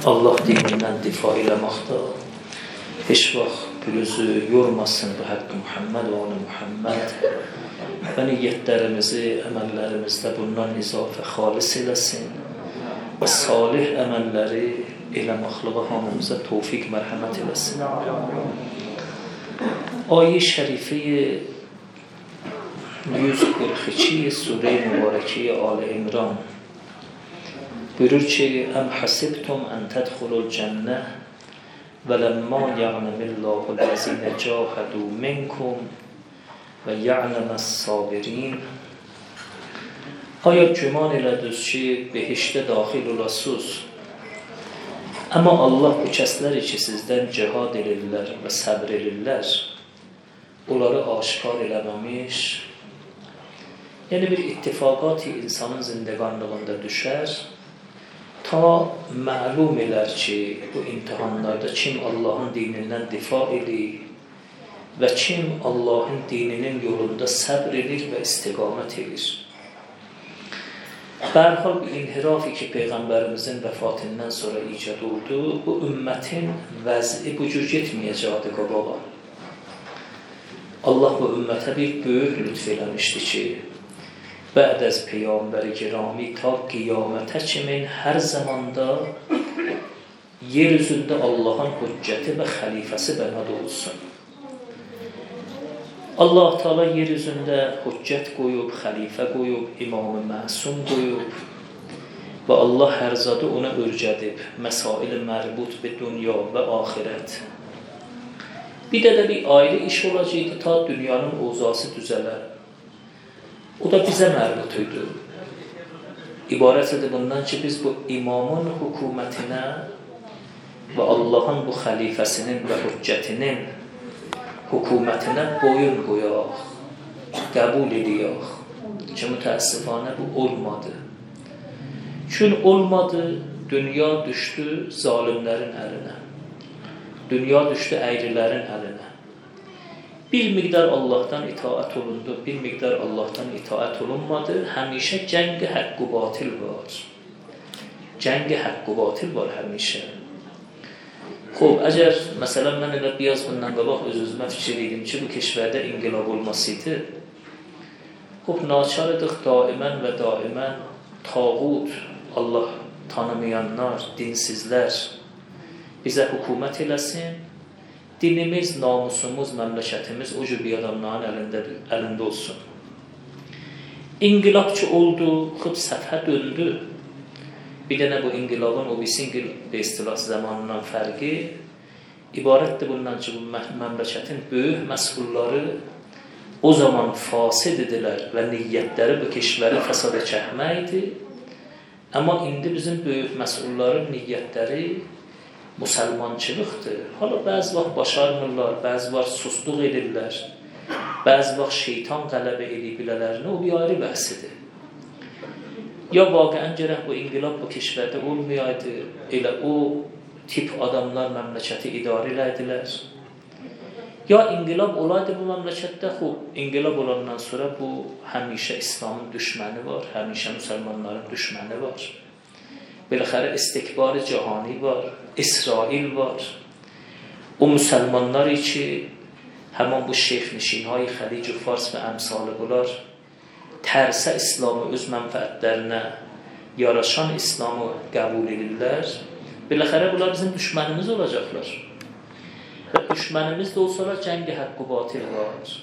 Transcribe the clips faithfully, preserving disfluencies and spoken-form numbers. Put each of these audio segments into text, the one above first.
Allah dinindən difa eləməkdə heç vaxt gülüzü yormasın bu haqqı Muhammed və onu Muhammed və niyyətlərimizi, əməllərimizdə bundan izafə xalis eləsin və salih əməlləri eləməklığa hamımıza tövfiq mərhəmət eləsin. Ayə şərifi yüz qırx iki Surə Mübarəki Ali İmran buyurur ki, Əm hasibtum ən tədxulul cənnə və ləmmə ya'ləmillahul ləzinə cahədu minkum və ya'ləməs sabirin. Aya güman elədiniz ki, behişdə daxil olasınız. Amma Allah bu kəslər ki, sizdən cihad edirlər və səbr edirlər, onları aşkar eləməmiş. Yəni bir ittifaqat insanın zindeqanlığında düşər, ta məlum elər ki, bu imtihanlarda kim Allahın dinindən difa edir və kim Allahın dininin yolunda səbr edir və istiqamət edir. Bərhal bir inhirafi ki, Peyğəmbərimizin vəfatından sonra icad oldu, bu ümmətin vəzi bu cür getməyəcəkdi qabağa. Allah bu ümmətə bir böyük lütf eləmişdi ki, bə'd az Peyğəmbəri kirami ta qiyamətə kimin hər zamanda yer üzündə Allahın hüccəti və xəlifəsi bənad olsun. Allah Teala yer üzündə hüccət qoyub, xəlifə qoyub, imam-ı məsum qoyub və Allah hər zadı ona örgədib, məsail-i mərbut bir dünya və axirət. Bir də də bir ayrı iş olacaqdı ta dünyanın uzası düzələr. O da bizə mərbut idi. İbarət edir bundan ki, biz bu imamın hökumətinə və Allahın bu xəlifəsinin və hüccətinin hökumətinə boyun qoyaq, qəbul ediyaq. Ki, mütəəssifanə bu olmadı. Çün olmadı, dünya düşdü zalimlərin əlinə. Dünya düşdü əyrilərin əlinə. Bir miqdar Allahdan itaət olundu, bir miqdar Allahdan itaət olunmadı. Həmişə cəng-i haqq-ı batil var. Cəng-i haqq-ı batil var həmişə. Xob, əgər, məsələn, mən elə biraz bundan qabaq öz-özümə fikir edim ki, bu keşvərdə inqilab olmasıydı. Xob, naçar edək daimən və daimən tağut, Allah tanımayanlar, dinsizlər bizə hökumət eləsin. Dinimiz, namusumuz, məmləkətimiz o cür bir adamların əlində, əlində olsun. İnqilabçı oldu, xıb səthə döndü. Bir dənə bu inqilabın o birisi inqilab istilah zamanından fərqi ibarətdir bundan ki, bu məmləkətin böyük məsulları o zaman fasid edilər və niyyətləri bu keşvəri fəsada çəkmək idi. Amma indi bizim böyük məsulların niyyətləri müsəlmançılıqdır. Hala bəzi vaxt başarmırlar, bəzi vaxt susluq edirlər, bəzi vaxt şeytan qələbə edib bilələrini, o bir ayrı bəhsidir. Ya vaqiən gərək bu inqilab bu keşvərdə olmayaydı, elə o tip adamlar məmləkəti idarə elədilər. Ya inqilab olaydı bu məmləkətdə, xob, inqilab olandan sonra bu həmişə İslamın düşməni var, həmişə müsəlmanların düşməni var. Beləxərə istikbar-ı cahani var, İsrail var. O müsəlmanlar ki, həman bu şeyx-nişinhay Xəlic-i Fars və əmsalı bunlar tərsə İslamı öz mənfəətlərinə yaraşan İslamı qəbul edirlər. Beləxərə bunlar bizim düşmənimiz olacaqlar. Və düşmənimiz də olsalar cəng-i haqq-ı batil var.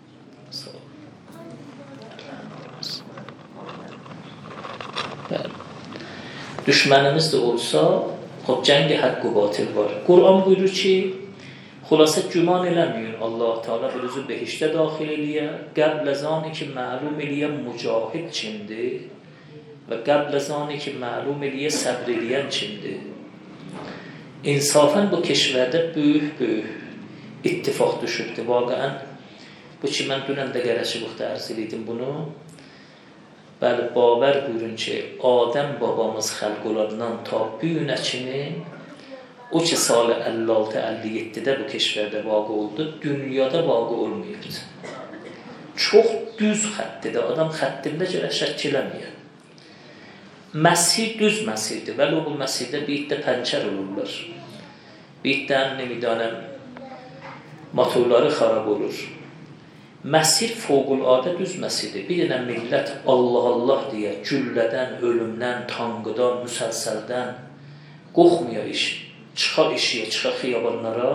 Düşmənimiz də olsa, xod cəng-i haqq-ı batil var. Quran buyurur ki, xülasə güman eləməyin, Allah Teala birüzü behişdə daxil eləyə, qəbləzani ki, məlum eləyə mücahid kimdir və qəbləzani ki, məlum eləyə səbr eləyən kimdir. İnsafən bu keşvərdə böyük-böyük ittifaq düşübdür. Vaqiən, bu ki, mən dünən də qərəşibuqda ərz edim bunu. Bəli, babər buyurun ki, Adəm babamız xəlq olarından ta bu günə kimi, o ki, salı əlli altı əlli yeddidə bu keşvərdə vaqı oldu, dünyada vaqı olmayıbdı. Çox düz xəttidir, adam xəttində görə şəkk eləməyən. مسیر düz مسirdir ولی bu مسirdə bir də pəncər olurlar. Bir də nemidanəm motorları xarab olur. Məsir fövqəladə düz məsirdir. Bir dənə millət Allah Allah deyə güllədən, ölümdən, tanqıdan, müsəlsəldən qorxmuyor iş. Çıxa işiyə, çıxa xiyabanlara.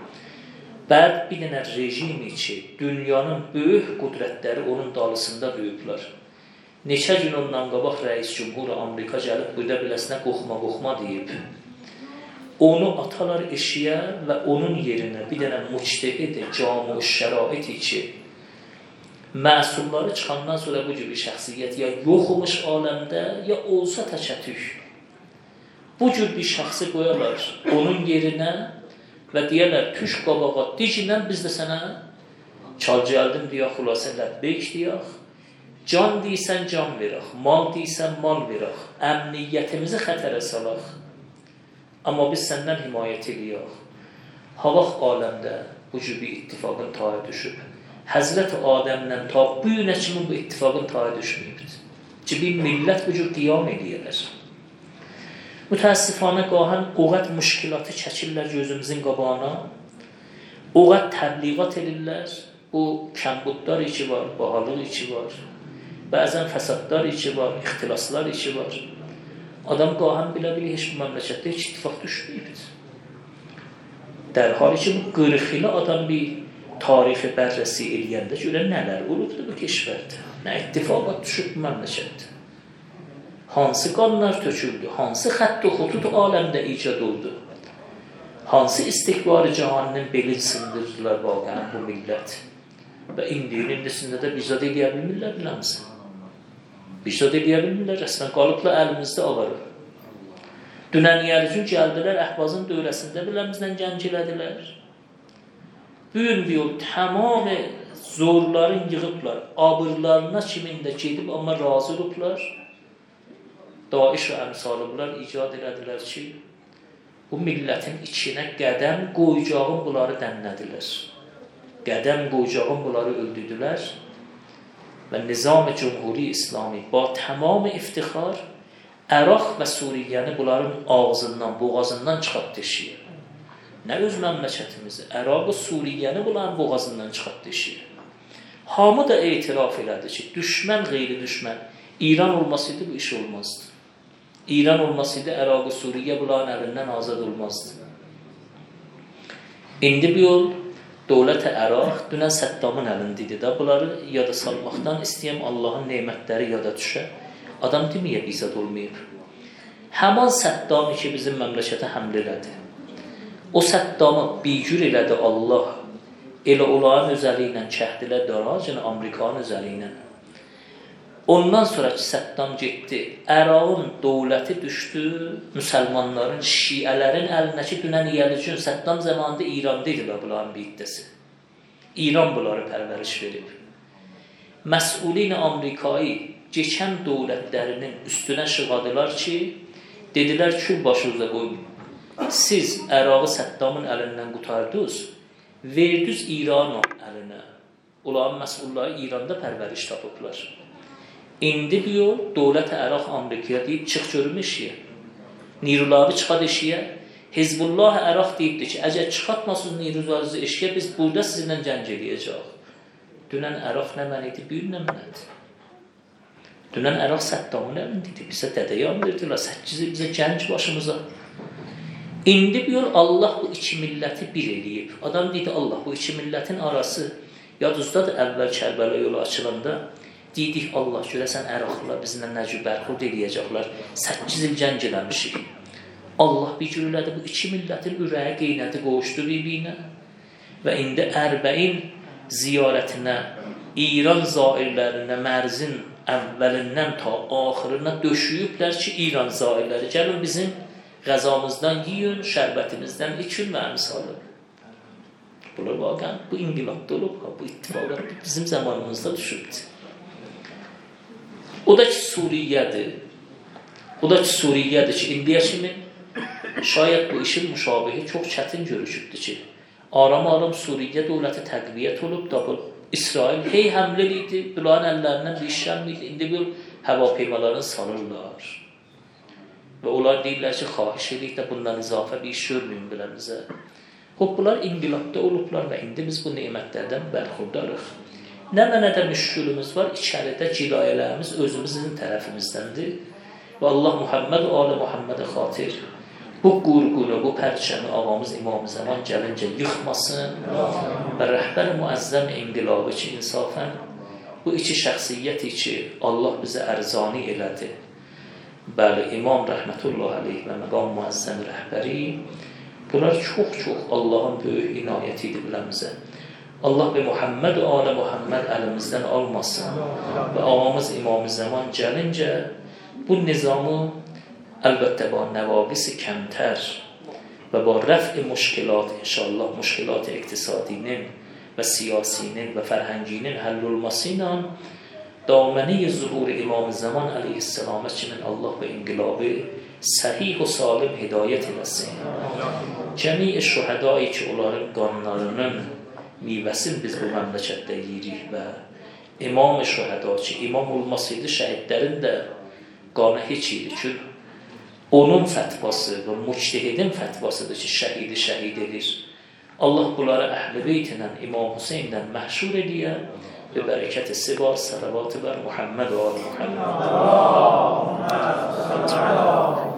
Bəd bir dənə rejim içi, dünyanın böyük qüdrətləri onun dalısında duyublar. Neçə gün ondan qabaq rəis cümhur Amerika gəlib burada biləsinə qoxma, qoxma deyib. Onu atalar eşiyə və onun yerinə bir dənə müctehid, cami-ü şərait içi məsulları çıxandan sonra bu cür bir şəxsiyyət ya yox olmuş aləmdə, ya olsa təkətük. Bu cür bir şəxsi qoyarlar onun yerinə və deyərlər, tüş qabağa, dicinən biz də sənə çal gəldim deyək, xülasə ləbbeyk deyək. Can deysən can verək, mal deysən mal verək, əmniyyətimizi xətərə salaq. Amma biz səndən himayət eləyək. Havaq aləmdə bu cür bir ittifaqın taya düşüb. Həzrət Adəmdən ta bu günə kimi bu ittifaqın taya düşməyibdir. Ki bir millət bu cür qiyam eləyərlər. Mütəəssifanə qahən o qədər müşkilatı çəkirlər gözümüzün qabağına. O qədər təbliğat edirlər. Bu kəmbudlar içi var, bahalıq içi var. Bəzən fəsadlar içi var, ixtilaslar içi var. Adam qahən bilə-bilə heç bu məmləkətdə heç ittifaq düşməyibdir. Dərhal ki, bu qırx ilə adam bir tarixi bərrəsi eləyəndə görə nələr olubdur bu keşvərdə? Nə ittifaqat düşüb bu məmləkətdə? Hansı qanlar töküldü? Hansı xətt-i xutut aləmdə icad oldu? Hansı istikbarı cahaninin belini sındırdılar vaqəən bu millət? Və indinin indisində də bizad eləyə bilmirlər biləmsin. Bizad eləyə bilmirlər, rəsmən qalıbla əlimizdə avarı. Dünən yəricün gəldilər, Əhvazın dövrəsində biləmizdən gənc elədilər. Bugün bir yol tamamı zorların yığıblar, abırlarına kimində gedib, amma razı olublar. Daiş və əmsalıblar icad elədilər ki, bu millətin içinə qədəm qoyacağın bunları dənlədilər. Qədəm qoyacağın bunları öldürdülər və Nizam-ı Cumhuri İslami ba tamam iftixar Əraq və Suriyəni bunların ağzından, boğazından çıxıb deşiyor. Nə öz məmləkətimizi, Əraq və Suriyəni bunların boğazından çıxıb deşiyor. Hamı da etiraf elədi ki, düşmən, qeyri düşmən, İran olmasaydı bu iş olmazdı. İran olmasaydı Əraq və Suriyə bunların əlindən azad olmazdı. İndi bu yol dövlət-i Əraq dünən Səddamın əlindədir də. Bunları yada salmaqdan istəyəm Allahın neymətləri yada düşə. Adam deməyə bizad olmayıb. Həman Səddamı ki, bizim məmləkətə həml elədi. O Səddamı bicür elədi Allah. Elə onların özəli ilə çəhdilə daracını Amerikanın özəli ilə. Ondan sonra ki, Səddam getdi. Əraqın dövləti düşdü müsəlmanların, şiələrin əlinə ki, dünən yəlicün Səddam zamanında İranda idilər bunların bir iddəsi. İran bunları pərvəriş verib. Məsulin Amerikayı geçən dövlətlərinin üstünə şıqadılar ki, dedilər kül başınıza qoyun. Siz Ərağı Səddamın əlindən qutardınız, verdiniz İranın əlinə. Onların məsulları İranda pərvəriş tapıblar. İndi bu yol dövlət Əraq Amerikaya deyib, çıx görüm eşiyə. Niruları çıxad eşiyə. Hizbullah Əraq deyibdir ki, əgər çıxatmasınız nirularınızı eşiyə, biz burada sizinlə cəng eləyəcək. Dünən Əraq nə mən idi, bir nə mənədir. Dünən Əraq Səddamın əlindədir. Bizə dədəyam verdilər, səkkiz il bizə gənc başımıza. İndi bu yol Allah bu iki milləti bir eləyib. Adam deydi, Allah bu iki millətin arası, yadınızdadır əvvəl Kərbəla yolu açılanda, dedik Allah görəsən Əraqlılar bizimlə nəcib bərxurd eləyəcəklər. səkkiz il gənc eləmişik. Allah bir görülədi bu iki millətin ürəyi qeynəti qoğuşdu bir-birinə və indi Ərbəin ziyarətinə, İran zairlərinə mərzin əvvəlindən ta axırına döşüyüblər ki, İran zairləri gəlin bizim qəzamızdan yiyin, şərbətimizdən için və əmsalı. Bunlar vaqən bu inqilabda olub, bu ittifaqlar bizim zamanımızda düşübdür. O da ki Suriyədir. O da ki Suriyədir ki, indiyə kimi şayət bu işin müşabihi çox çətin görüşübdür ki, aram-aram Suriyə dövləti təqviyyət olub da bu İsrail hey həmləli idi, bunların əllərindən bir iş gəlməydi. İndi bu həva peymalarını salırlar. və onlar deyirlər ki, xahiş edirik də bundan izafə bir iş görməyin biləmizə. Xoş, bunlar inqilabda olublar və indi biz bu nemətlərdən bərxurdarıq. Nə mənədə müşkülümüz var? İçəridə cilayələrimiz özümüzün tərəfimizdəndir. Və Allah Muhammed və Ali Muhammedə xatir bu qurqunu, bu pərçəmi ağamız İmam-ı Zaman gəlincə yıxmasın və rəhbər müəzzəm inqilabı ki, insafən bu iki şəxsiyyəti ki, Allah bizə ərzani elədi. Bəli, İmam rəhmətullah aleyh və məqam müəzzəm rəhbəri, bunlar çox-çox Allahın böyük inayəti idi biləmizə. Allah və Muhammed və Ali Muhammed əlimizdən almasın və ağamız İmam-ı Zaman gəlincə bu nizamı əlbəttə با nəvaqisi kəmtər və ba rəf-i müşkilat, inşallah müşkilat iqtisadinin və siyasinin və fərhənginin həll olması ilə daməni zuhur İmam-ı Zaman əleyhisselamə kimin Allah və inqilabı səhih və salim hidayət eləsin. Cəmi-i şühədai ki, onların qanlarının meyvəsini biz bu məmləkətdə yeyirik və İmam-ı şühəda ki, imam olmasıydı şəhidlərin də qanı heç idi ki, onun fətvası və müctehidin fətvasıdır ki, şəhidi şəhid edir. Allah bunları əhl-i beyt ilə İmam Hüseyndən məhşur ediyə və bərəkət-i sivar, salavat-ı bər Muhammed və Ali Muhammed.